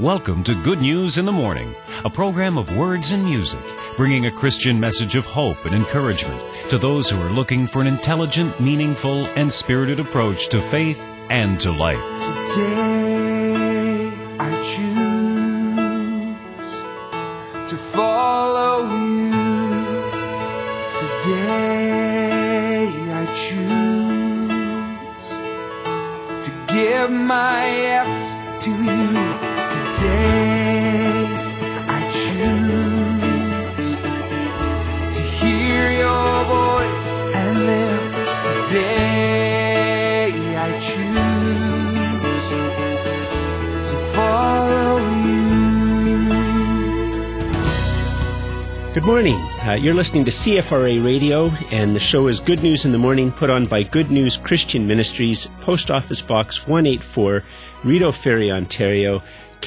Welcome to Good News in the Morning, a program of words and music, bringing a Christian message of hope and encouragement to those who are looking for an intelligent, meaningful, and spirited approach to faith and to life. Today I choose to follow you. Today I choose to give my yes to you. Today I choose to hear your voice and live. Today I choose to follow you. Good morning. You're listening to CFRA Radio, and the show is Good News in the Morning, put on by Good News Christian Ministries, Post Office Box 184, Rideau Ferry, Ontario,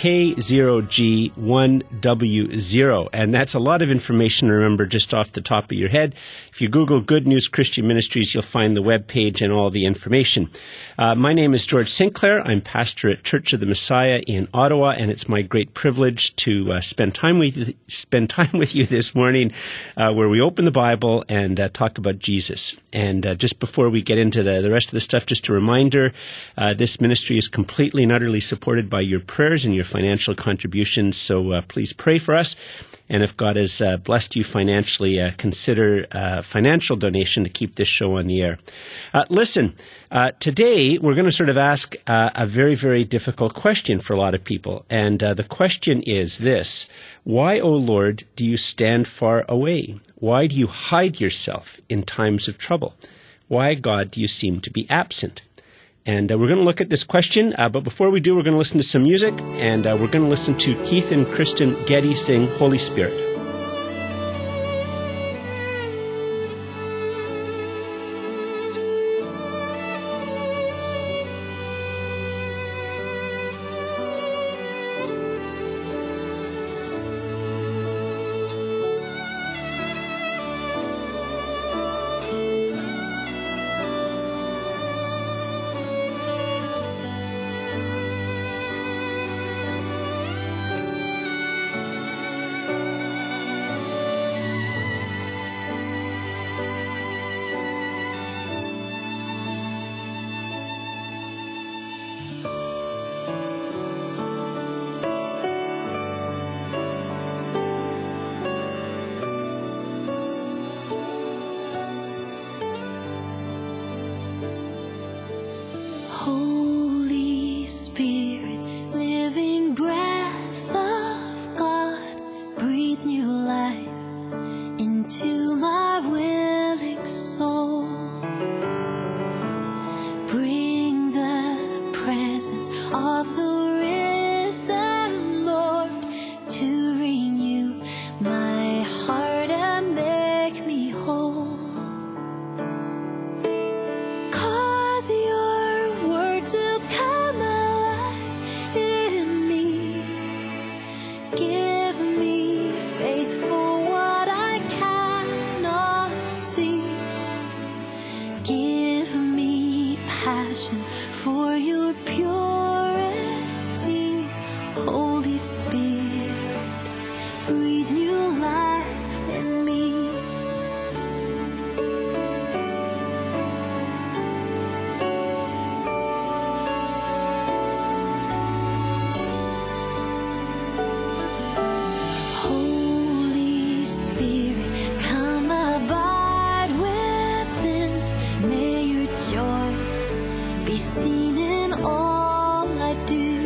K0G1W0. And that's a lot of information to remember just off the top of your head. If you Google Good News Christian Ministries, you'll find the webpage and all the information. My name is George Sinclair. I'm pastor at Church of the Messiah in Ottawa, and it's my great privilege to spend time with you this morning where we open the Bible and talk about Jesus. And just before we get into the rest of the stuff, just a reminder, this ministry is completely and utterly supported by your prayers and your financial contributions, so please pray for us. And if God has blessed you financially, consider a financial donation to keep this show on the air. Listen, today we're going to sort of ask a very, very difficult question for a lot of people. And the question is this: why, O Lord, do you stand far away? Why do you hide yourself in times of trouble? Why, God, do you seem to be absent? And we're going to look at this question, but before we do, we're going to listen to some music, and we're going to listen to Keith and Kristen Getty sing Holy Spirit. Holy Spirit, living breath of God, breathe new life into my willing soul. Bring the presence of the risen Lord to renew my heart and make me whole. To come alive in me, give me faith for what I cannot see, give me passion for your purity. Holy Spirit, breathe new life in me. Seen in all I do,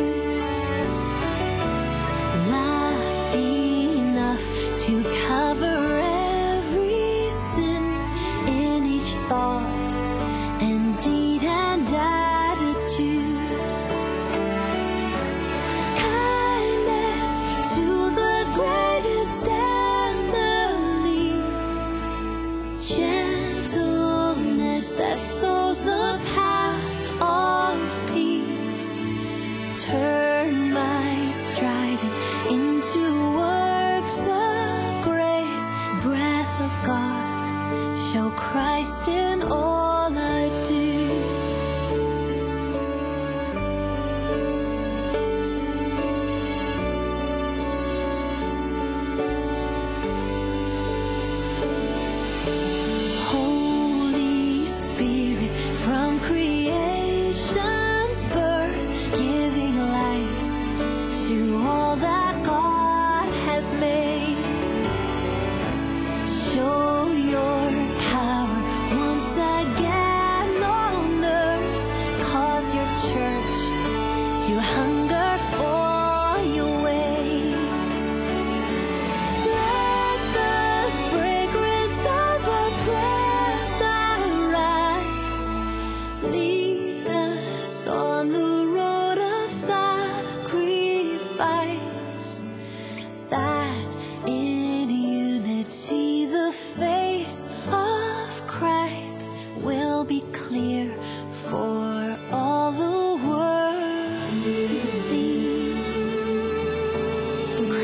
laugh enough to cover every sin in each thought and deed and attitude. Kindness to the greatest and the least, gentleness that sows the path of peace. Turn my striving into works of grace. Breath of God, show Christ in all I do.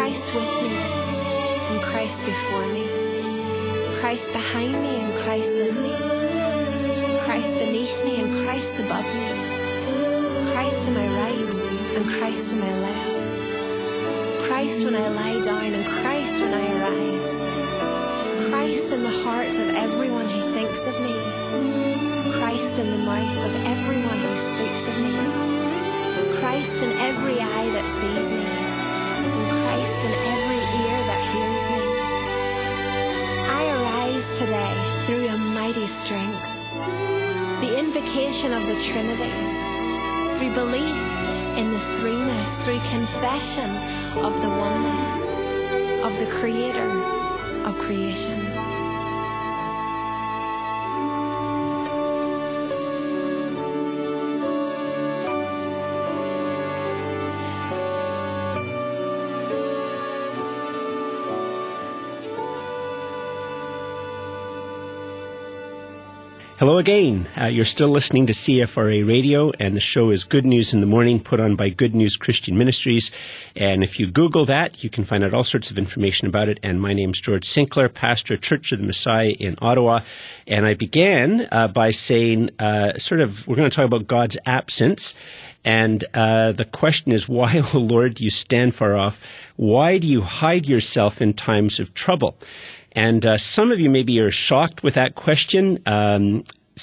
Christ with me and Christ before me. Christ behind me and Christ in me. Christ beneath me and Christ above me. Christ to my right and Christ to my left. Christ when I lie down and Christ when I arise. Christ in the heart of everyone who thinks of me. Christ in the mouth of everyone who speaks of me. Christ in every eye that sees me. And Christ in every ear that hears me. I arise today through a mighty strength. The invocation of the Trinity. Through belief in the threeness. Through confession of the oneness of the Creator of creation. Hello again. You're still listening to CFRA Radio, and the show is Good News in the Morning, put on by Good News Christian Ministries. And if you Google that, you can find out all sorts of information about it. And my name's George Sinclair, pastor, Church of the Messiah in Ottawa. And I began by saying, we're going to talk about God's absence. And the question is, why, O Lord, do you stand far off? Why do you hide yourself in times of trouble? And some of you maybe are shocked with that question. You're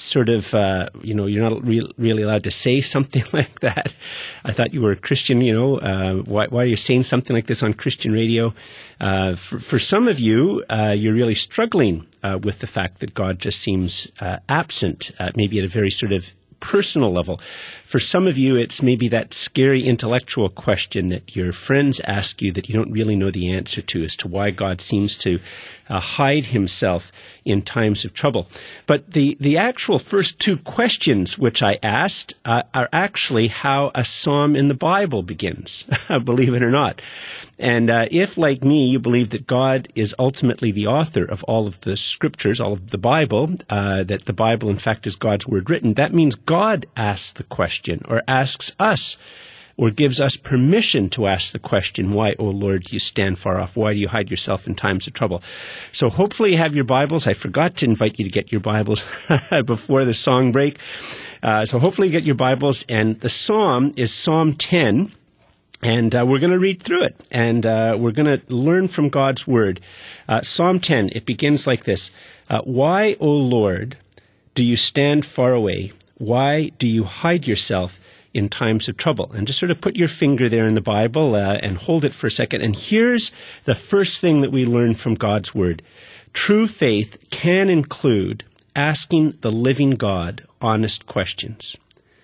not really allowed to say something like that. I thought you were a Christian, why are you saying something like this on Christian radio? For some of you, you're really struggling with the fact that God just seems absent, maybe at a very sort of personal level. For some of you, it's maybe that scary intellectual question that your friends ask you that you don't really know the answer to as to why God seems to hide himself in times of trouble. But the actual first two questions which I asked are actually how a psalm in the Bible begins, believe it or not. And if, like me, you believe that God is ultimately the author of all of the scriptures, all of the Bible, that the Bible, in fact, is God's word written, that means God asks the question, or asks us, or gives us permission to ask the question, why, O Lord, do you stand far off? Why do you hide yourself in times of trouble? So hopefully you have your Bibles. I forgot to invite you to get your Bibles before the song break. So hopefully you get your Bibles. And the psalm is Psalm 10. And we're going to read through it, and we're going to learn from God's Word. Psalm 10, it begins like this. Why, O Lord, do you stand far away? Why do you hide yourself in times of trouble? And just sort of put your finger there in the Bible and hold it for a second. And here's the first thing that we learn from God's Word. True faith can include asking the living God honest questions.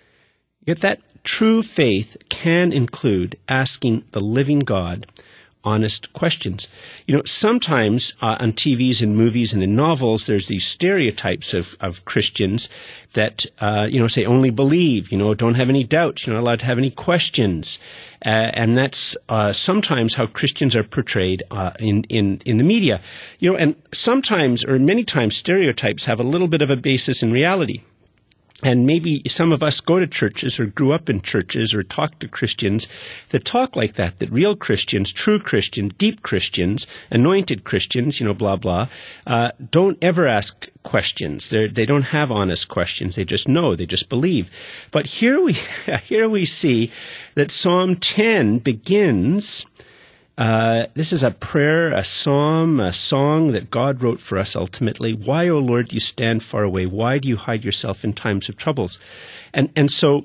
Get that? True faith can include asking the living God honest questions. Sometimes on TVs and movies and in novels, there's these stereotypes of Christians that, say only believe, don't have any doubts, you're not allowed to have any questions. And that's sometimes how Christians are portrayed in the media. And sometimes, or many times, stereotypes have a little bit of a basis in reality. And maybe some of us go to churches or grew up in churches or talk to Christians that talk like that real Christians, true Christians, deep Christians, anointed Christians, blah, blah, don't ever ask questions. They don't have honest questions. They just know. They just believe. But here we see that Psalm 10 begins. This is a prayer, a psalm, a song that God wrote for us ultimately. Why, O Lord, do you stand far away? Why do you hide yourself in times of troubles? And so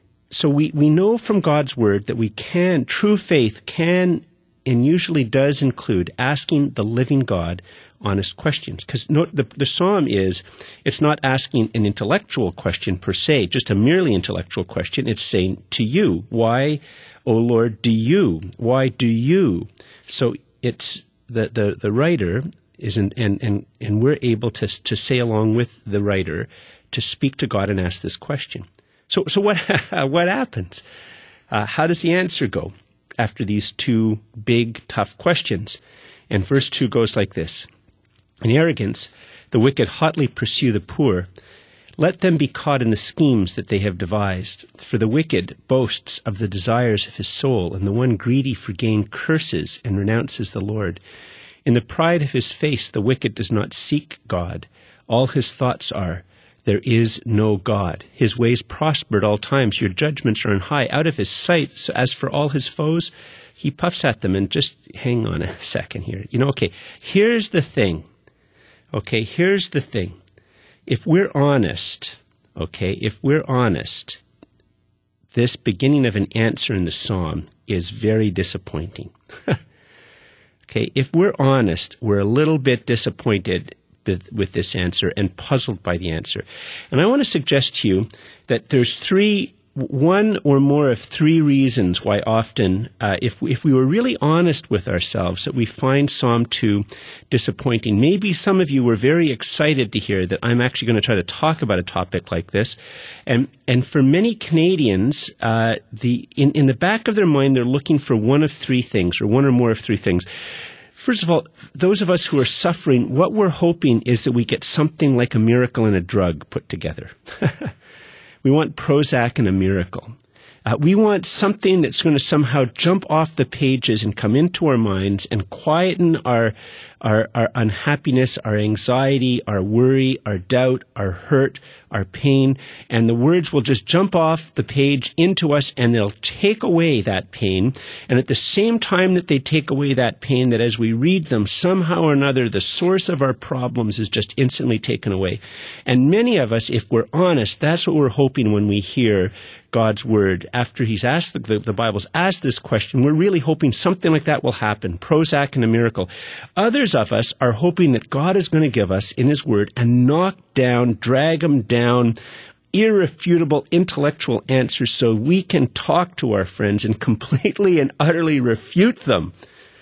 we know from God's word that true faith can and usually does include asking the living God honest questions. Because the psalm it's not asking an intellectual question per se, just a merely intellectual question. It's saying to you, why, O Lord, why do you? So it's the writer isn't, and we're able to say along with the writer to speak to God and ask this question. So what happens? How does the answer go after these two big, tough questions? And verse 2 goes like this. In arrogance, the wicked hotly pursue the poor. Let them be caught in the schemes that they have devised. For the wicked boasts of the desires of his soul, and the one greedy for gain curses and renounces the Lord. In the pride of his face the wicked does not seek God. All his thoughts are, there is no God. His ways prosper at all times. Your judgments are on high, out of his sight. So as for all his foes, he puffs at them. And just hang on a second here. Okay, here's the thing. If we're honest, this beginning of an answer in the psalm is very disappointing. If we're honest, we're a little bit disappointed with this answer and puzzled by the answer. And I want to suggest to you that there's one or more of three reasons why often, if we were really honest with ourselves, that we find Psalm 2 disappointing. Maybe some of you were very excited to hear that I'm actually going to try to talk about a topic like this. And for many Canadians, in the back of their mind, they're looking for one of three things, or one or more of three things. First of all, those of us who are suffering, what we're hoping is that we get something like a miracle and a drug put together. We want Prozac and a miracle. We want something that's going to somehow jump off the pages and come into our minds and quieten our unhappiness, our anxiety, our worry, our doubt, our hurt, our pain, and the words will just jump off the page into us, and they'll take away that pain. And at the same time that they take away that pain, that as we read them, somehow or another, the source of our problems is just instantly taken away. And many of us, if we're honest, that's what we're hoping when we hear God's word. After he's asked, the Bible's asked this question, we're really hoping something like that will happen, Prozac and a miracle. Others of us are hoping that God is going to give us, in his word, a knock-down, drag-em-down, irrefutable intellectual answers so we can talk to our friends and completely and utterly refute them.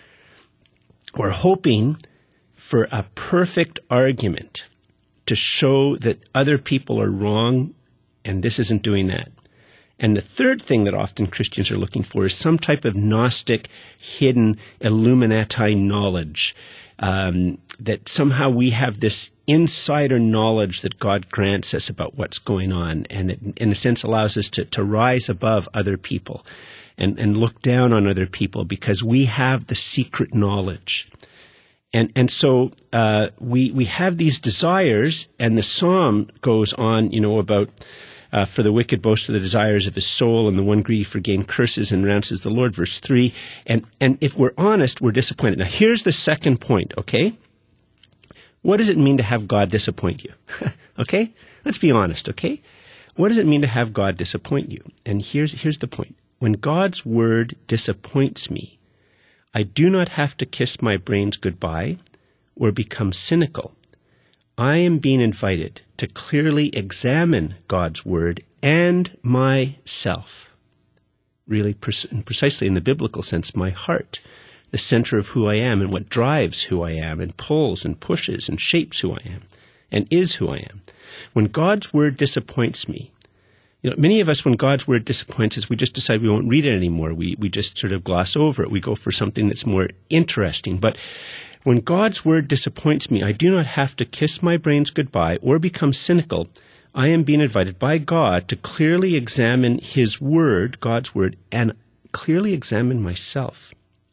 We're hoping for a perfect argument to show that other people are wrong and this isn't doing that. And the third thing that often Christians are looking for is some type of Gnostic, hidden, Illuminati knowledge, that somehow we have this insider knowledge that God grants us about what's going on, and that in a sense allows us to rise above other people and look down on other people because we have the secret knowledge. And so we have these desires, and the psalm goes on, about for the wicked boasts of the desires of his soul, and the one greedy for gain curses and renounces the Lord, verse 3. And if we're honest, we're disappointed. Now, here's the second point, okay? What does it mean to have God disappoint you? Okay? Let's be honest, okay? What does it mean to have God disappoint you? And here's the point. When God's word disappoints me, I do not have to kiss my brains goodbye or become cynical. I am being invited to clearly examine God's word and myself. Really, precisely in the biblical sense, my heart, the center of who I am and what drives who I am and pulls and pushes and shapes who I am and is who I am. When God's word disappoints me, many of us, when God's word disappoints us, we just decide we won't read it anymore. We just sort of gloss over it. We go for something that's more interesting. But when God's word disappoints me, I do not have to kiss my brains goodbye or become cynical. I am being invited by God to clearly examine his word, God's word, and clearly examine myself.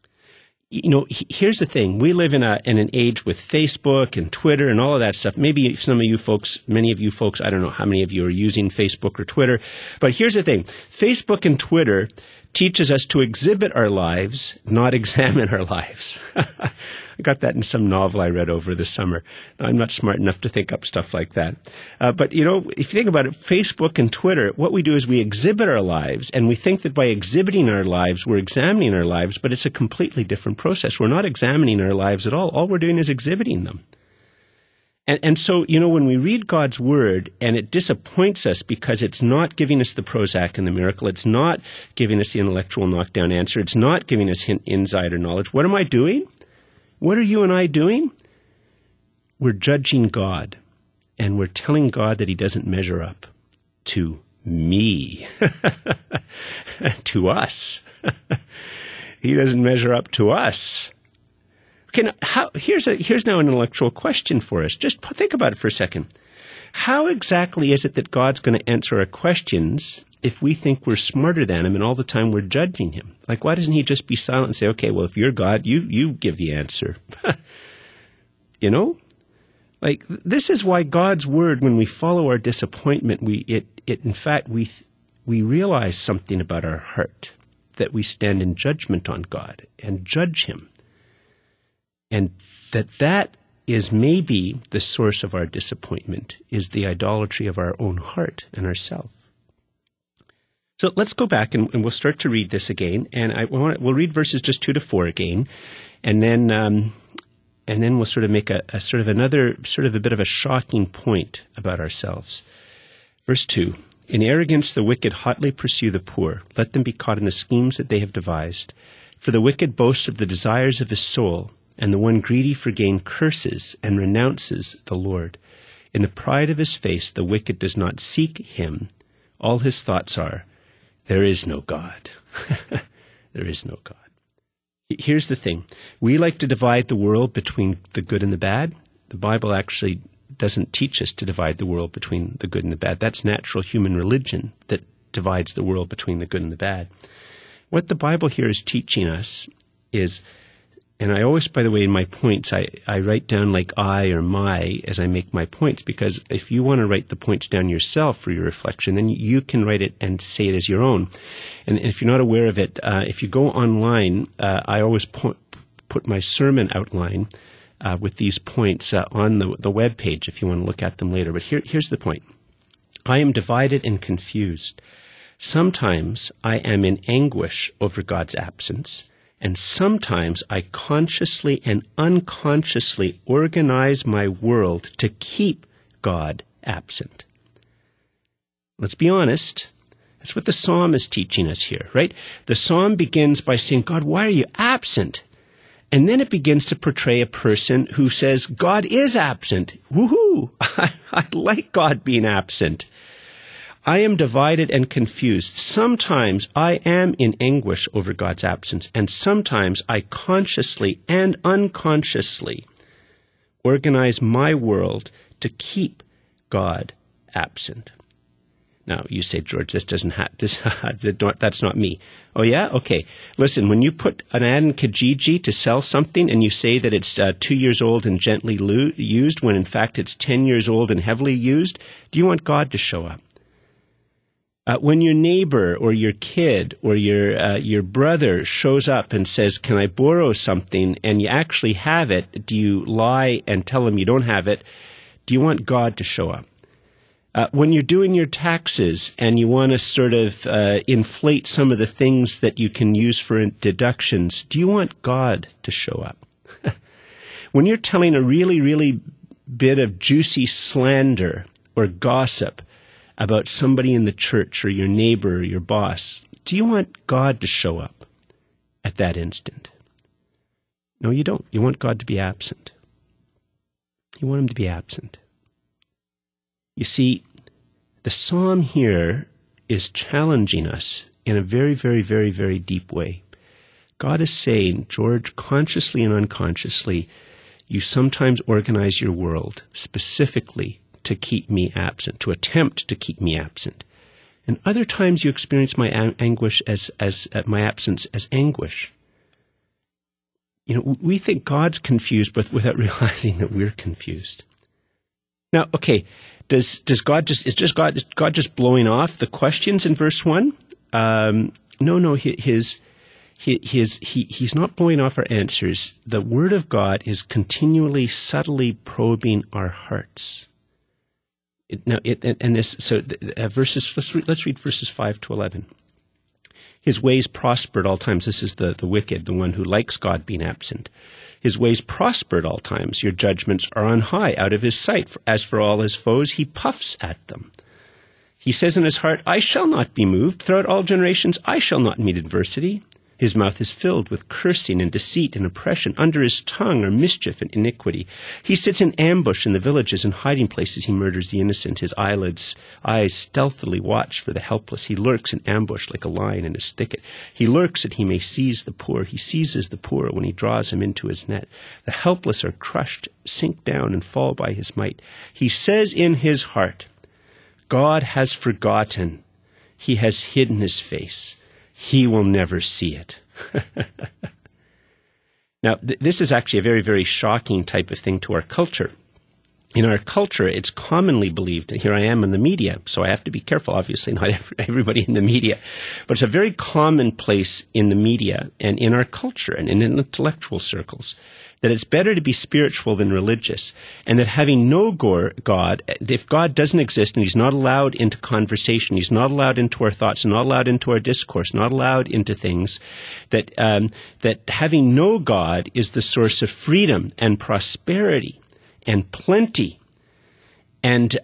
Here's the thing. We live in an age with Facebook and Twitter and all of that stuff. Maybe many of you folks, I don't know how many of you are using Facebook or Twitter. But here's the thing. Facebook and Twitter teaches us to exhibit our lives, not examine our lives. I got that in some novel I read over the summer. I'm not smart enough to think up stuff like that. But if you think about it, Facebook and Twitter, what we do is we exhibit our lives, and we think that by exhibiting our lives, we're examining our lives, but it's a completely different process. We're not examining our lives at all. All we're doing is exhibiting them. And so, when we read God's word and it disappoints us because it's not giving us the Prozac and the miracle, it's not giving us the intellectual knockdown answer, it's not giving us insider knowledge, what am I doing? What are you and I doing? We're judging God, and we're telling God that he doesn't measure up to me, to us. He doesn't measure up to us. Okay, now, here's now an intellectual question for us. Just think about it for a second. How exactly is it that God's going to answer our questions if we think we're smarter than him and all the time we're judging him? Like, why doesn't he just be silent and say, okay, well, if you're God, you give the answer? You know? Like, this is why God's word, when we follow our disappointment, in fact, we realize something about our heart, that we stand in judgment on God and judge him. And that is maybe the source of our disappointment, is the idolatry of our own heart and ourself. So let's go back and we'll start to read this again. And we'll read verses just 2 to 4 again, and then we'll sort of make a bit of a shocking point about ourselves. Verse 2, in arrogance the wicked hotly pursue the poor. Let them be caught in the schemes that they have devised. For the wicked boasts of the desires of his soul, and the one greedy for gain curses and renounces the Lord. In the pride of his face the wicked does not seek him. All his thoughts are, there is no God. There is no God. Here's the thing. We like to divide the world between the good and the bad. The Bible actually doesn't teach us to divide the world between the good and the bad. That's natural human religion that divides the world between the good and the bad. What the Bible here is teaching us is, and I always, by the way, in my points, I write down like I or my as I make my points, because if you want to write the points down yourself for your reflection, then you can write it and say it as your own. And if you're not aware of it, if you go online, I always put my sermon outline with these points on the web page if you want to look at them later. But here's the point. I am divided and confused. Sometimes I am in anguish over God's absence, and sometimes I consciously and unconsciously organize my world to keep God absent. Let's be honest. That's what the psalm is teaching us here, right? The psalm begins by saying, God, why are you absent? And then it begins to portray a person who says, God is absent. Woohoo! I like God being absent. I am divided and confused. Sometimes I am in anguish over God's absence, and sometimes I consciously and unconsciously organize my world to keep God absent. Now, you say, George, that's not me. Oh, yeah? Okay. Listen, when you put an ad in Kijiji to sell something and you say that it's 2 years old and gently used, when in fact it's 10 years old and heavily used, do you want God to show up? When your neighbor or your kid or your brother shows up and says, can I borrow something, and you actually have it, do you lie and tell them you don't have it? Do you want God to show up? When you're doing your taxes and you want to sort of inflate some of the things that you can use for deductions, do you want God to show up? When you're telling a really, really bit of juicy slander or gossip about somebody in the church or your neighbor or your boss, do you want God to show up at that instant? No, you don't. You want God to be absent. You want him to be absent. You see, the psalm here is challenging us in a very, very, very, very deep way. God is saying, George, consciously and unconsciously, you sometimes organize your world specifically to keep me absent, to attempt to keep me absent. And other times you experience my anguish as my absence as anguish. You know, we think God's confused, but without realizing that we're confused. Now, okay, is God just blowing off the questions in verse 1? No, he's not blowing off our answers. The Word of God is continually, subtly probing our hearts. Let's read verses 5 to 11. His ways prosper at all times. This is the wicked, the one who likes God being absent. His ways prosper at all times. Your judgments are on high, out of his sight. As for all his foes, he puffs at them. He says in his heart, I shall not be moved. Throughout all generations, I shall not meet adversity. His mouth is filled with cursing and deceit and oppression. Under his tongue are mischief and iniquity. He sits in ambush in the villages and hiding places. He murders the innocent. His eyes stealthily watch for the helpless. He lurks in ambush like a lion in his thicket. He lurks that he may seize the poor. He seizes the poor when he draws him into his net. The helpless are crushed, sink down, and fall by his might. He says in his heart, God has forgotten. He has hidden his face. He will never see it. Now, this is actually a very, very shocking type of thing to our culture. In our culture, it's commonly believed, and here I am in the media, so I have to be careful, obviously, not everybody in the media, but it's a very common place in the media and in our culture and in intellectual circles that it's better to be spiritual than religious, and that having no God, if God doesn't exist and he's not allowed into conversation, he's not allowed into our thoughts, not allowed into our discourse, not allowed into things, that having no God is the source of freedom and prosperity and plenty. And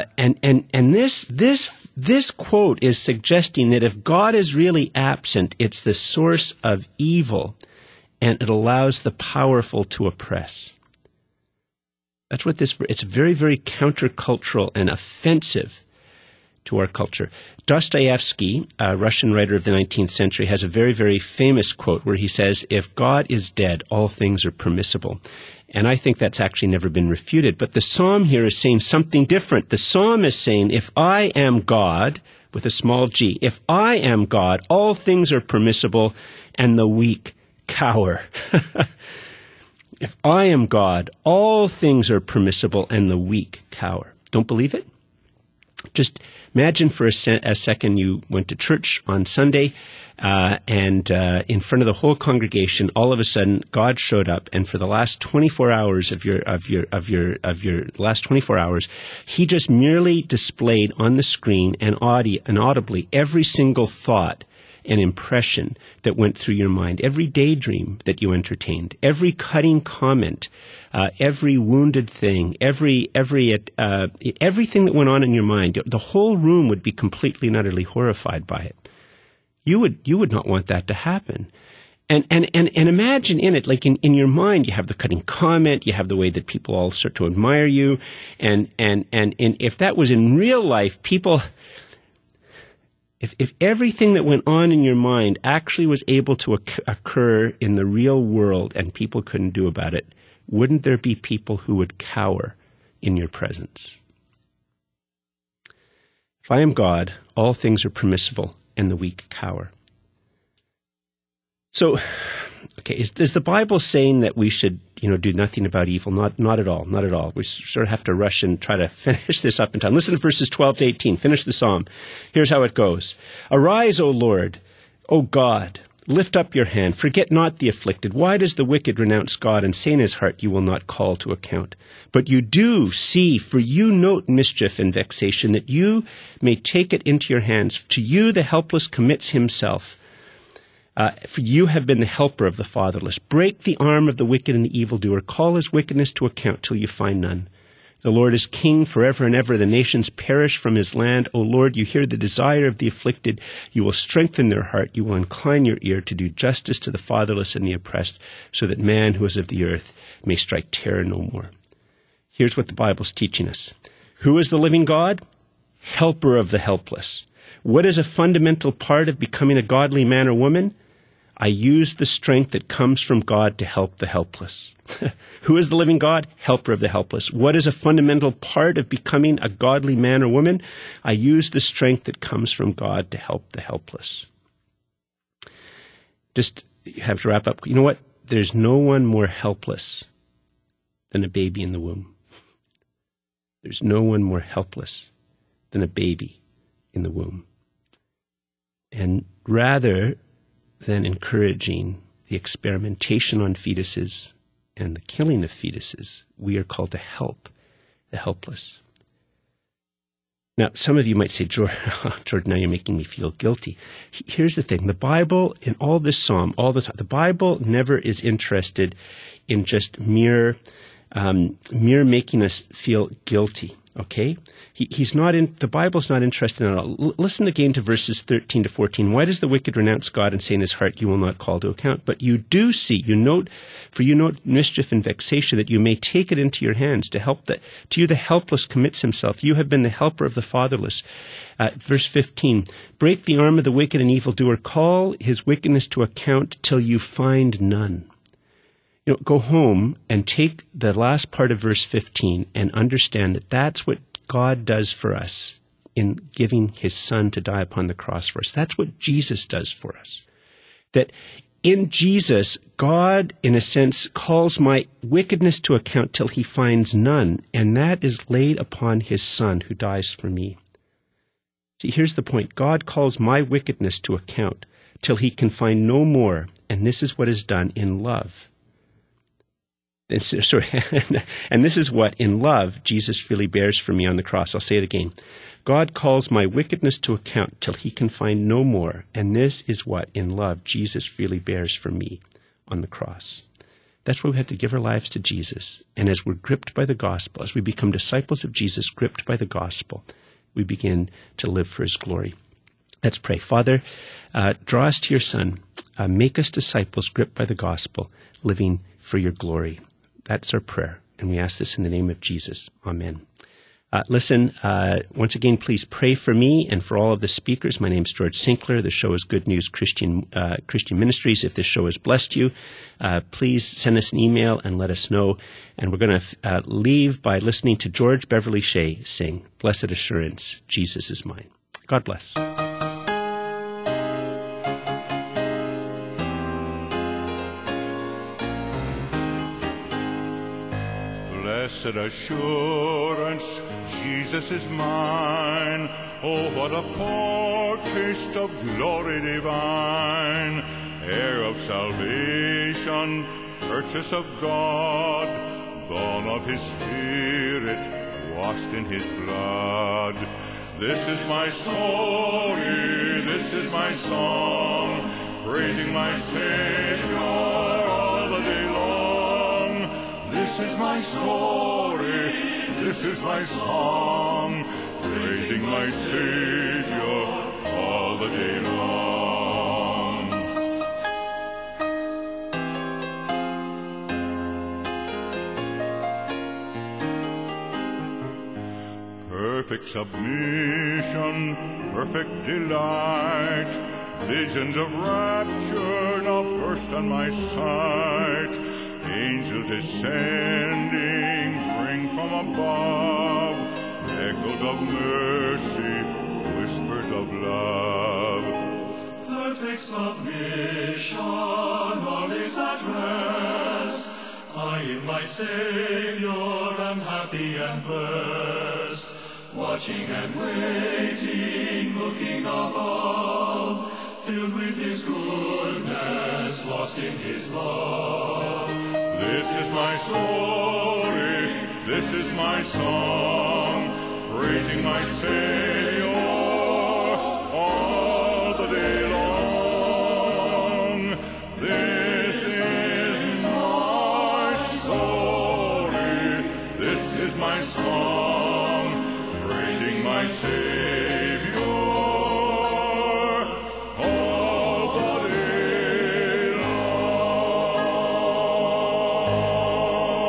this quote is suggesting that if God is really absent, it's the source of evil, and it allows the powerful to oppress. That's what it's very, very countercultural and offensive to our culture. Dostoevsky, a Russian writer of the 19th century, has a very, very famous quote where he says, if God is dead, all things are permissible. And I think that's actually never been refuted. But the psalm here is saying something different. The psalm is saying, if I am God, with a small g, if I am God, all things are permissible, and the weak cower. If I am God, all things are permissible, and the weak cower. Don't believe it? Just imagine for a second you went to church on Sunday, and in front of the whole congregation, all of a sudden, God showed up, and for the last 24 hours of your last 24 hours, He just merely displayed on the screen and audibly every single thought and impression that went through your mind, every daydream that you entertained, every cutting comment, every wounded thing, everything that went on in your mind. The whole room would be completely and utterly horrified by it. You would not want that to happen. And imagine in it, like in your mind, you have the cutting comment, you have the way that people all start to admire you, and if that was in real life, people. If everything that went on in your mind actually was able to occur in the real world and people couldn't do about it, wouldn't there be people who would cower in your presence? If I am God, all things are permissible, and the weak cower. So, okay, is the Bible saying that we should, do nothing about evil? Not at all, not at all. We sort of have to rush and try to finish this up in time. Listen to verses 12 to 18. Finish the psalm. Here's how it goes. Arise, O Lord, O God, lift up your hand. Forget not the afflicted. Why does the wicked renounce God and say in his heart, you will not call to account? But you do see, for you note mischief and vexation, that you may take it into your hands. To you the helpless commits himself. For you have been the helper of the fatherless. Break the arm of the wicked and the evildoer. Call his wickedness to account till you find none. The Lord is king forever and ever. The nations perish from his land. O Lord, you hear the desire of the afflicted. You will strengthen their heart. You will incline your ear to do justice to the fatherless and the oppressed, so that man who is of the earth may strike terror no more. Here's what the Bible's teaching us. Who is the living God? Helper of the helpless. What is a fundamental part of becoming a godly man or woman? I use the strength that comes from God to help the helpless. Who is the living God? Helper of the helpless. What is a fundamental part of becoming a godly man or woman? I use the strength that comes from God to help the helpless. Just have to wrap up. You know what? There's no one more helpless than a baby in the womb. There's no one more helpless than a baby in the womb. And rather than encouraging the experimentation on fetuses and the killing of fetuses, we are called to help the helpless. Now, some of you might say, Jordan, now you're making me feel guilty. Here's the thing. The Bible, in all this psalm, all the time, the Bible never is interested in just mere making us feel guilty. Okay? He's not in, the Bible's not interested in it at all. Listen again to verses 13 to 14. Why does the wicked renounce God and say in his heart, you will not call to account? But you do see, you note mischief and vexation, that you may take it into your hands to help that, to you the helpless commits himself. You have been the helper of the fatherless. Verse 15, break the arm of the wicked and evildoer. Call his wickedness to account till you find none. Go home and take the last part of verse 15 and understand that that's what God does for us in giving his son to die upon the cross for us. That's what Jesus does for us. That in Jesus, God, in a sense, calls my wickedness to account till he finds none, and that is laid upon his son who dies for me. See, here's the point. God calls my wickedness to account till he can find no more, and this is what is done in love. And this is what, in love, Jesus freely bears for me on the cross. I'll say it again. God calls my wickedness to account till he can find no more. And this is what, in love, Jesus freely bears for me on the cross. That's why we have to give our lives to Jesus. And as we're gripped by the gospel, as we become disciples of Jesus, gripped by the gospel, we begin to live for his glory. Let's pray. Father, draw us to your Son. Make us disciples gripped by the gospel, living for your glory. That's our prayer, and we ask this in the name of Jesus. Amen. Listen, once again, please pray for me and for all of the speakers. My name's George Sinclair. The show is Good News Christian Ministries. If this show has blessed you, please send us an email and let us know. And we're going to leave by listening to George Beverly Shea sing, Blessed Assurance, Jesus is Mine. God bless. Blessed assurance, Jesus is mine. Oh, what a foretaste of glory divine. Heir of salvation, purchase of God, born of his Spirit, washed in his blood. This is my story, this is my song, praising my Savior all the day long. This is my story, this is my song, praising my Savior all the day long. Perfect submission, perfect delight, visions of rapture now burst on my sight. Angels descending bring from above echoes of mercy, whispers of love. Perfect submission, all is at rest. I in my Savior am happy and blessed, watching and waiting, looking above, filled with his goodness, lost in his love. This is my story, this is my song, praising my Savior all the day long. This is my story, this is my song, praising my Savior all the day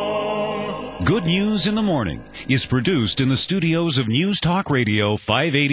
long. Good News in the Morning is produced in the studios of News Talk Radio 580.